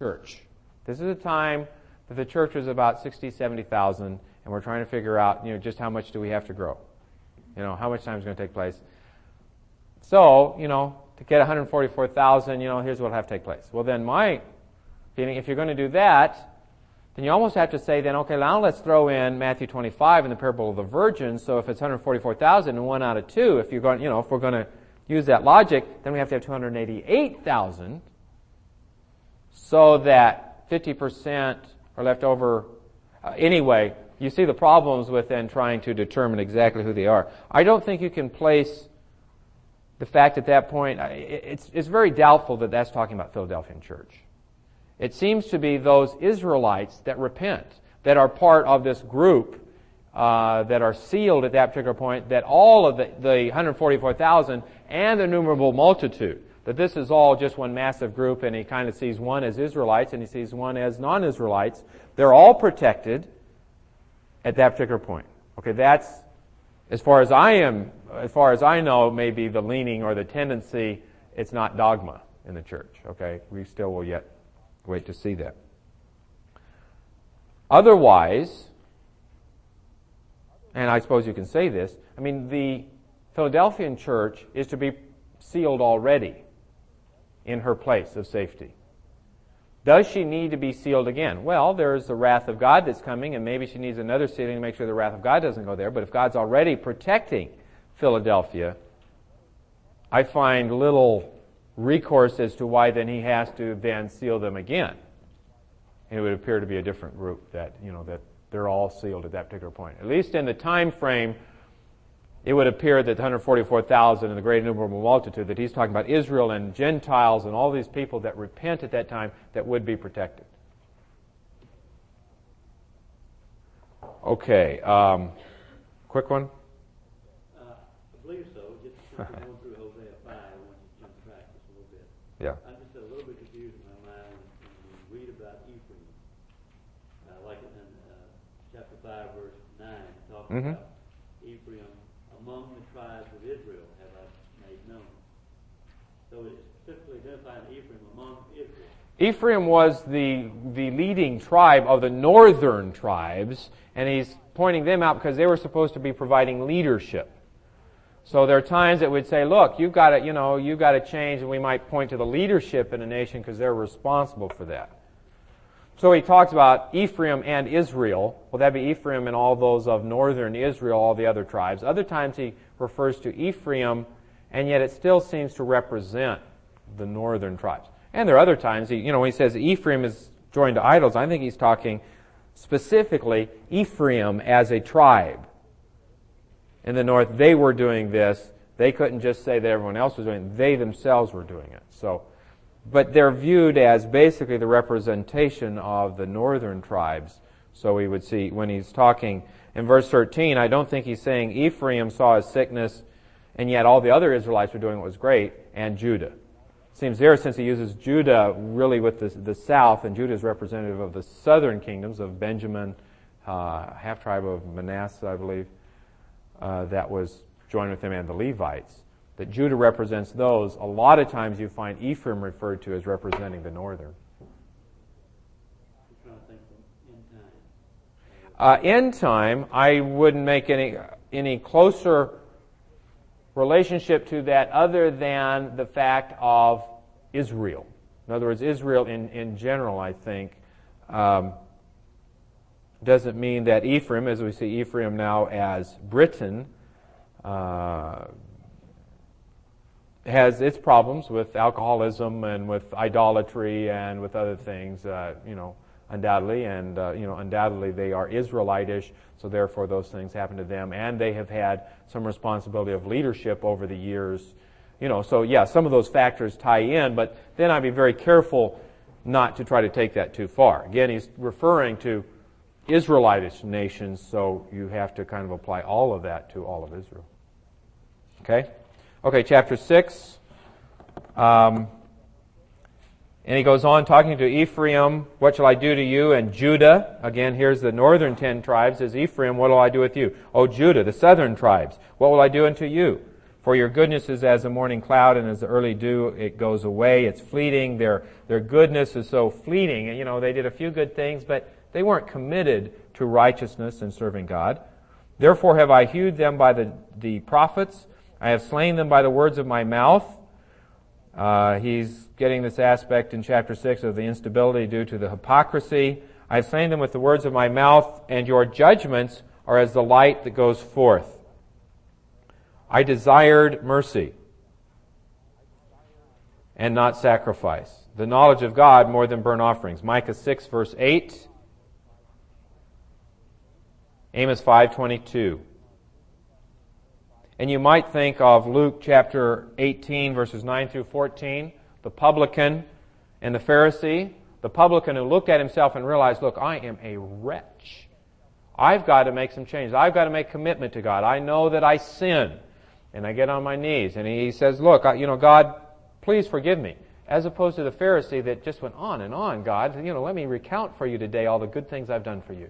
church. This is a time that the church was about 60, 70,000, and we're trying to figure out, just how much do we have to grow? How much time is going to take place? So, to get 144,000, here's what will have to take place. Well, then my feeling, if you're going to do that, then you almost have to say then, okay, now let's throw in Matthew 25 and the parable of the virgins. So if it's 144,000 and 1 out of 2, if you're going, if we're going to use that logic, then we have to have 288,000, so that 50% are left over. Anyway, you see the problems with then trying to determine exactly who they are. I don't think you can place the fact at that point, it's very doubtful that that's talking about Philadelphian church. It seems to be those Israelites that repent, that are part of this group, that are sealed at that particular point, that all of the 144,000 and the innumerable multitude, that this is all just one massive group, and he kind of sees one as Israelites and he sees one as non-Israelites. They're all protected at that particular point. Okay, that's, as far as I know, maybe the leaning or the tendency. It's not dogma in the church. Okay, we still will yet wait to see that. Otherwise, and I suppose you can say this, the Philadelphian church is to be sealed already in her place of safety. Does she need to be sealed again? Well, there's the wrath of God that's coming, and maybe she needs another sealing to make sure the wrath of God doesn't go there. But if God's already protecting Philadelphia, I find little recourse as to why then he has to then seal them again. And it would appear to be a different group that they're all sealed at that particular point. At least in the time frame, it would appear that the 144,000 and the great innumerable multitude, that he's talking about Israel and Gentiles and all these people that repent at that time that would be protected. Okay, quick one? I believe so. Just going through Hosea 5, I want you to jump back just a little bit. Yeah. I'm just a little bit confused in my mind when we read about Ephraim. Like in chapter 5, verse 9, it talks about Ephraim, among the tribes of Israel have I made known. So it's specifically identifying Ephraim among Israel. Ephraim was the leading tribe of the northern tribes, and he's pointing them out because they were supposed to be providing leadership. So there are times that would say, look, you've got to change, and we might point to the leadership in a nation because they're responsible for that. So he talks about Ephraim and Israel. Well, that'd be Ephraim and all those of northern Israel, all the other tribes. Other times he refers to Ephraim, and yet it still seems to represent the northern tribes. And there are other times, when he says Ephraim is joined to idols, I think he's talking specifically Ephraim as a tribe. In the north, they were doing this. They couldn't just say that everyone else was doing it. They themselves were doing it. But they're viewed as basically the representation of the northern tribes. So we would see when he's talking in verse 13, I don't think he's saying Ephraim saw his sickness and yet all the other Israelites were doing what was great, and Judah. It seems there, since he uses Judah really with the south, and Judah is representative of the southern kingdoms of Benjamin, half tribe of Manasseh, I believe, that was joined with him, and the Levites. That Judah represents those. A lot of times you find Ephraim referred to as representing the northern. End time, I wouldn't make any closer relationship to that other than the fact of Israel. In other words, Israel in general, I think, doesn't mean that Ephraim, as we see Ephraim now as Britain, has its problems with alcoholism and with idolatry and with other things, undoubtedly, and undoubtedly they are Israelitish, so therefore those things happen to them, and they have had some responsibility of leadership over the years, so yeah, some of those factors tie in, but then I'd be very careful not to try to take that too far. Again, he's referring to Israelitish nations, so you have to kind of apply all of that to all of Israel. Okay, chapter 6. And he goes on talking to Ephraim, what shall I do to you? And Judah, again, here's the northern 10 tribes, says, Ephraim, what will I do with you? O Judah, the southern tribes, what will I do unto you? For your goodness is as the morning cloud, and as the early dew, it goes away. It's fleeting. Their goodness is so fleeting. And, they did a few good things, but they weren't committed to righteousness and serving God. Therefore have I hewed them by the prophets. I have slain them by the words of my mouth. He's getting this aspect in chapter 6 of the instability due to the hypocrisy. I have slain them with the words of my mouth, and your judgments are as the light that goes forth. I desired mercy and not sacrifice, the knowledge of God more than burnt offerings. Micah 6, verse 8. Amos 5:22. And you might think of Luke chapter 18, verses 9 through 14, the publican and the Pharisee. The publican who looked at himself and realized, look, I am a wretch. I've got to make some changes. I've got to make commitment to God. I know that I sin. And I get on my knees. And he says, look, God, please forgive me. As opposed to the Pharisee that just went on, God, let me recount for you today all the good things I've done for you.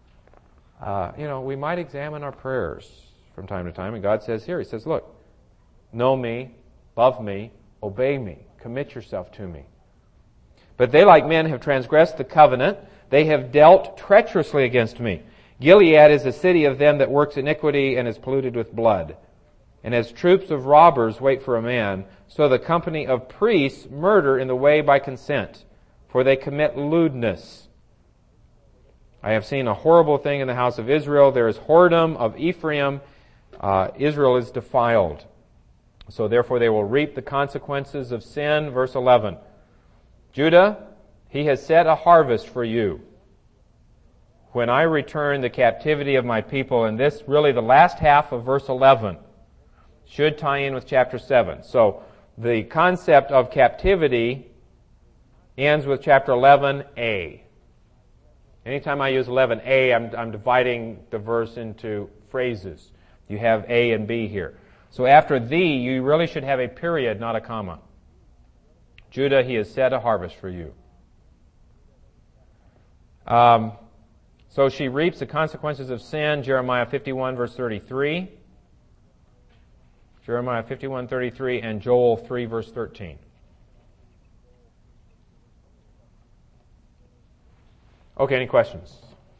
We might examine our prayers from time to time. And God says here, He says, look, know me, love me, obey me, commit yourself to me. But they, like men, have transgressed the covenant. They have dealt treacherously against me. Gilead is a city of them that works iniquity and is polluted with blood. And as troops of robbers wait for a man, so the company of priests murder in the way by consent, for they commit lewdness. I have seen a horrible thing in the house of Israel. There is whoredom of Ephraim. Israel is defiled. So therefore they will reap the consequences of sin. Verse 11. Judah, He has set a harvest for you. When I return the captivity of my people, and this really the last half of verse 11 should tie in with chapter 7. So the concept of captivity ends with chapter 11a. Anytime I use 11a, I'm dividing the verse into phrases. You have A and B here. So after thee, you really should have a period, not a comma. Judah, He has set a harvest for you. So she reaps the consequences of sin, Jeremiah 51, verse 33. Jeremiah 51:33 and Joel 3, verse 13. Okay, any questions?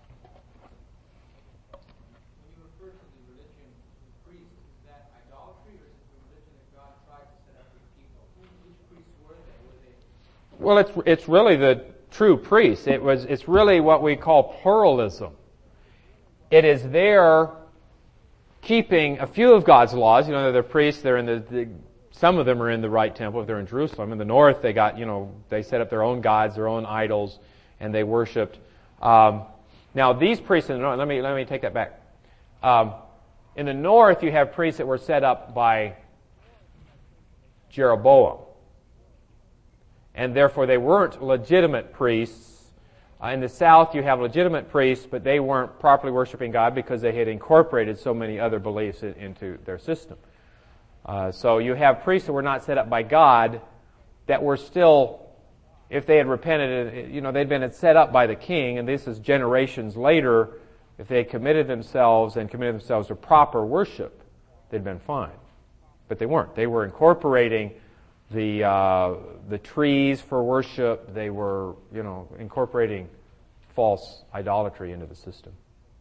When you refer to the religion of the priests, is that idolatry or is it the religion that God tried to set up for the people? Which priests were they? Well, it's really the true priests. It's really what we call pluralism. It is their keeping a few of God's laws. They're priests. They're in some of them are in the right temple. If they're in Jerusalem, in the north, they got they set up their own gods, their own idols, and they worshipped. Now these priests in the north. Let me take that back. In the north, you have priests that were set up by Jeroboam, and therefore they weren't legitimate priests. In the south, you have legitimate priests, but they weren't properly worshiping God because they had incorporated so many other beliefs into their system. So you have priests that were not set up by God that were still, if they had repented, they'd been set up by the king, and this is generations later. If they had committed themselves to proper worship, they'd been fine. But they weren't. They were incorporating the trees for worship. They were, incorporating false idolatry into the system.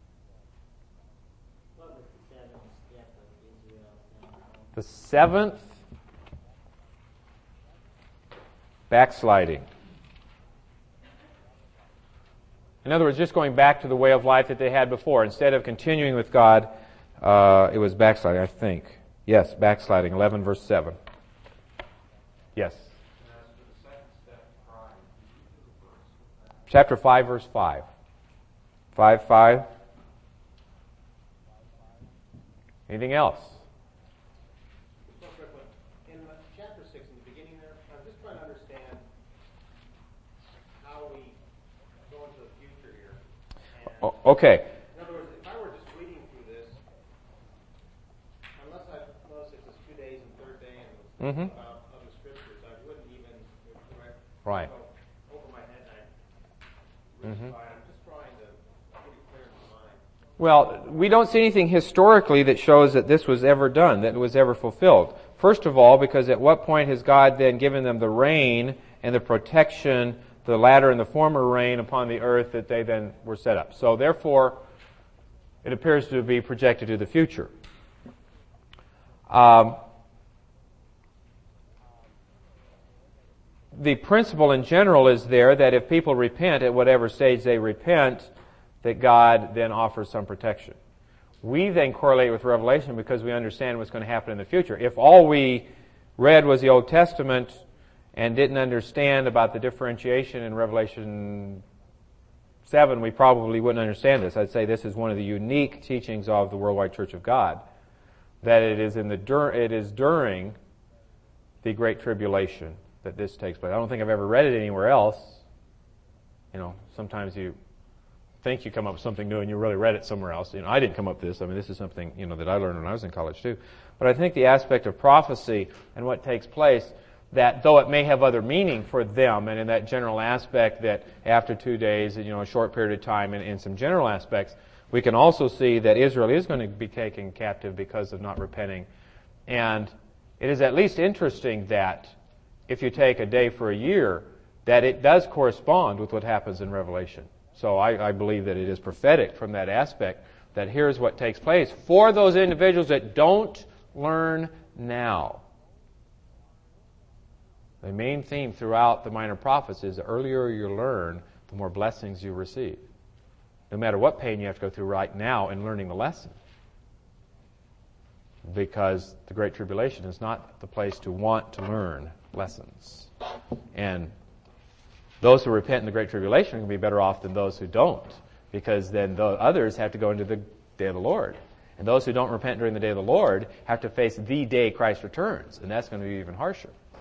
What was the seventh step of Israel? The seventh, backsliding. In other words, just going back to the way of life that they had before. Instead of continuing with God, it was backsliding, I think. Yes, backsliding, 11 verse 7. Yes. Chapter 5, verse 5. 5:5. Anything else? Just one quick one. In chapter 6, in the beginning there, I'm just trying to understand how we go into the future here. And Okay. in other words, if I were just reading through this, unless I noticed it was 2 days and third day and it was about other scriptures, I wouldn't even Right. go over my head and I read by it. I'm just trying to get it clear in my mind. Well, we don't see anything historically that shows that this was ever done, that it was ever fulfilled. First of all, because at what point has God then given them the rain and the protection, the latter and the former rain upon the earth that they then were set up? So therefore, it appears to be projected to the future. The principle in general is there that if people repent at whatever stage they repent, that God then offers some protection. We then correlate with Revelation because we understand what's going to happen in the future. If all we read was the Old Testament and didn't understand about the differentiation in Revelation 7, we probably wouldn't understand this. I'd say this is one of the unique teachings of the Worldwide Church of God, that it is during the Great Tribulation that this takes place. I don't think I've ever read it anywhere else. Sometimes you think you come up with something new and you really read it somewhere else. I didn't come up with this. This is something, that I learned when I was in college too. But I think the aspect of prophecy and what takes place, that though it may have other meaning for them, and in that general aspect that after 2 days, a short period of time, and in some general aspects, we can also see that Israel is going to be taken captive because of not repenting. And it is at least interesting that if you take a day for a year, that it does correspond with what happens in Revelation. So I believe that it is prophetic from that aspect, that here's what takes place for those individuals that don't learn now. The main theme throughout the minor prophets is the earlier you learn, the more blessings you receive. No matter what pain you have to go through right now in learning the lesson. Because the Great Tribulation is not the place to want to learn lessons. And those who repent in the Great Tribulation are going to be better off than those who don't, because then the others have to go into the day of the Lord. And those who don't repent during the day of the Lord have to face the day Christ returns, and that's going to be even harsher.